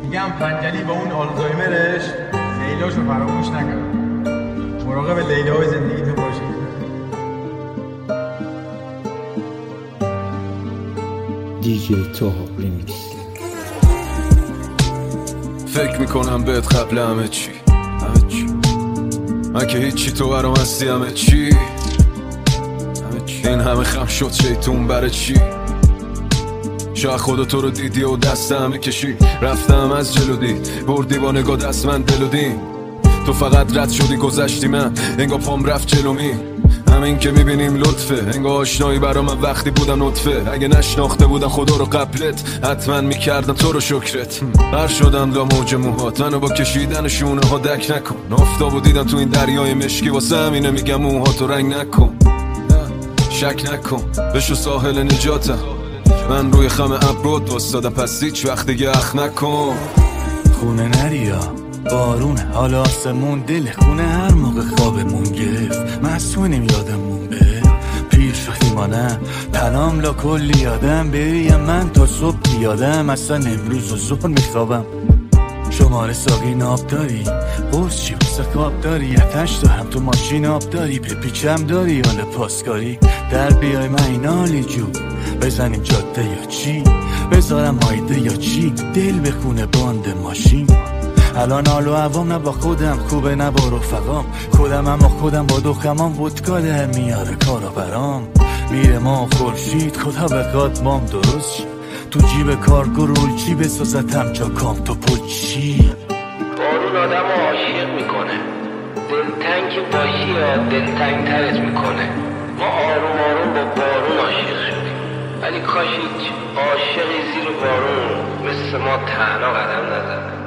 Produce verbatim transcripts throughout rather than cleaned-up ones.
میگم پنجلی با اون آلزایمرش لیلاشو فراموش نکرد. مراقب لیلای زندگیتون باشید. دیجی توها ریمیکس. فکر میکنم بهت قبل همه چی همه چی من که هیچی تو برام هستی همه چی همه چی این همه خم شد شیطون برای چی شاید خدا تو رو دیدی و دست همه کشی رفتم از جلو دید بردی با نگاه دست من دل و دین تو فقط رد شدی گذشتی من انگا پام رفت جلو می همین که میبینیم لطفه انگا آشنایی برا من وقتی بودم نطفه اگه نشناخته بودم خدا رو قبلت حتما میکردم تو رو شکرت بر شدم لا موج موهات منو با کشیدن شونه ها دک نکن آفتابو دیدم تو این دریای مشکی واسه همینه میگم موهاتو رنگ نکن شک نکن بشو ساحل نجاتم من روی خم ابرود وستادم پس هیچ وقت دیگه اخ نکن خونه نریا بارونه حالا آسمون دل خونه هر موقع خوابمون گرفت مسئونیم یادمون به پیر شدیم آنم تنام لا کلی یادم بریم من تا صبح بیادم اصلا امروز و ظهر میخوابم شماره ساقی ناب داری قرص چی بسه کاب داری اتش دارم تو ماشین آب داری پپیچم داری حال پاسکاری در بیای من این حالی جو بزنیم جاده یا چی بذارم مایده یا چی دل بخونه باند ماشین الان حالو عوام نه با خودم خوبه نه با رفقام خودم اما خودم با دختمان ودکا در میاره کارا برام میره ما خورشید خدا بخواد مام درست شی تو جیب کارگو رول چی بسازتم جا کام تو پل چی بارون آدم عاشق میکنه دلتنگ که باشی یا دلتنگ ترت میکنه ما آروم آروم با بارون عاشق شدیم ولی کاش هیچ عاشقی زیر بارون مثل ما تنها قدم نزد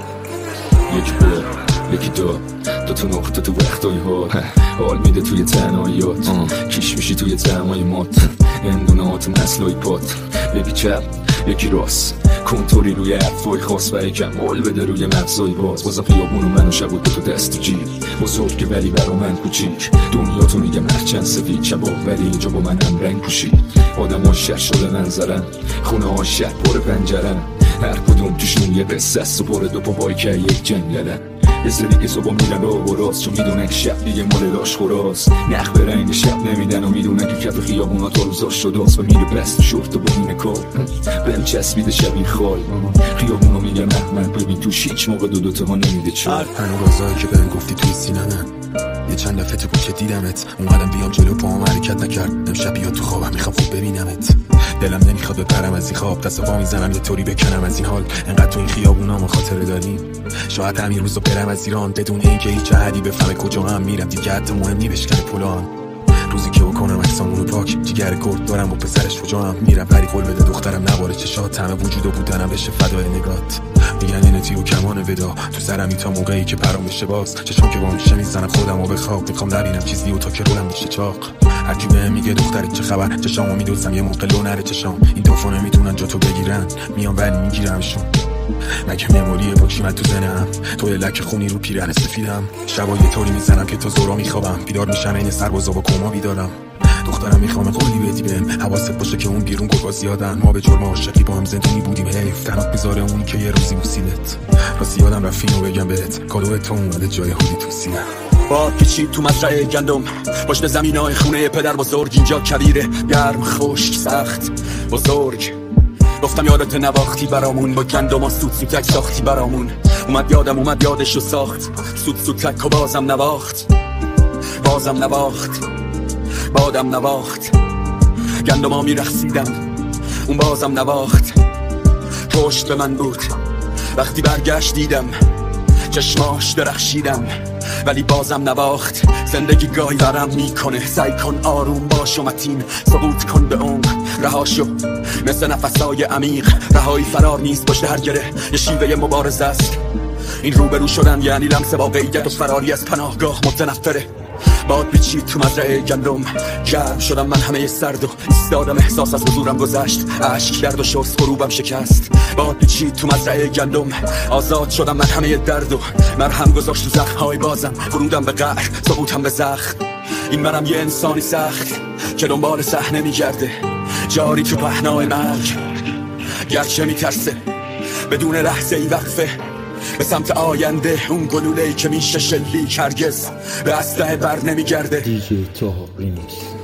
یک بار یکی دو دو تا نقطه تو وقتای ها حال میده توی تنهاییات کیش میشی توی ترمای مات اندونات مسلای پات یکی چپ یکی راست کنتوری روی حرفای خاص و یکم مال بده روی مغزای باز بازم خیابونو منو شبود به تو دست و جیب بزرگ ولی برا من کوچیک دنیا تو میگم هرچند سفید شباب ولی اینجا با من هم رنگ پوشید آدم ها شهر شده منظرن خونه ها شهر پر پنجرن هر کدوم توشون یه قصه است و پر دو پا بای که یک جنگلن یه سری که صبح میرن راه و راست چون میدونن که شب دیگه مال لاش خوراست نخ به رنگ شب نمیدن و میدونن که کف خیابونا تا روزاش شداست و میره بست شورت و با این کار بهم چسبیده شبیه خال خیابونا میگن احمد ببین توش هیچ موقع دو دوتا ها نمیده چار هنو رازایی که بهم گفتی توی سینمن یه چند دفعه تو که دیدمت اونقدرم بیام جلو پاهم حرکت نکرد امشب بیاد تو خوابم میخوام خوب ببینمت دلم نمیخواد بپرم از این خواب دست پا میزنم یه طوری بکنم از این حال انقدر تو این خیابونا ما خاطره داریم شاید همین روزو برم از ایران بدون اینکه هیچ جهدی بفهمه کجا هم میرم دیگه حتی مهم نی بشکنه پلان روزی که بکنم عکسامونو پاک جیگر گرد دارم و پسرش کجام میرم ولی قول بده دخترم نباره چشات همه وجود و بودنم بشه فدای نگات میگن اینه تیو کمان ودا تو سرم تا موقعی که پرام بشه باز چشام که با میشه میزنم خودم و بخواب میخوام نبینم چیزی و تا که رولم میشه چاق هرکی بهم میگه دختری چه خبر چشامو میدوزم یه موقع لو نره چشام این دوفو نمیتونن جا تو بگیرن میام ولی میگیرمشون مگه مموری پاکشیمت تو زنم تو لک خونی رو پیرن سفیدم شبا یه طوری میزنم که تا زورا میخوابم بیدار میشم این سربازا با کما بیدارم دخترم میخوام قولی بدی بهم حواست باشه که اون بیرون گرگا زیادن ما به جرم عاشقی با هم زندگی بودیم حیف تنات میذاره اونی که یه روزی بوسیدت راستی یادم رفت اینو بگم بهت کادو تو اومده جای خودی تو سینه باد کشید تو مزرعه گندم پشت زمینای خونه پدر بزرگ اینجا کبیره گرم خشک سخت بزرگ گفتم یادت نواختی برامون با گندم و سوت سوتک ساختی برامون اومد یادم اومد یادشو ساخت سوت سوتک و بازم نواخت بازم نواخت بادم نواخت گندم ها میرخصیدم اون بازم نواخت پشت به من بود وقتی برگشت دیدم چشماش درخشیدم ولی بازم نواخت زندگی گاهی برم میکنه سعی کن آروم باش و متین ثبوت کن به اون رهاشو مثل نفسای عمیق رهایی فرار نیست پشت هر گره یه شیوه مبارزه است این روبرو شدن یعنی لمس واقعیت و فراری از پناهگاه متنفره باد بیچید تو مزرعه گندم گرم شدم من همه سرد و ایستادم احساس از حضورم گذشت اشک کرد و شست غروبم شکست باد بیچید تو مزرعه گندم آزاد شدم من همه درد و مرهم گذاشت تو زخم‌های بازم فرودم به قهر ثبوتم به زخم این منم یه انسانی سخت که دنبال صحنه میگرده جاری تو پهنای مرگ گرچه میترسه بدون لحظه ای وقفه به سمت آینده، اون گلوله‌ای که میشه شلیک هرگز به اسلحه بر نمیگرده. دیجی توها ریمیکس.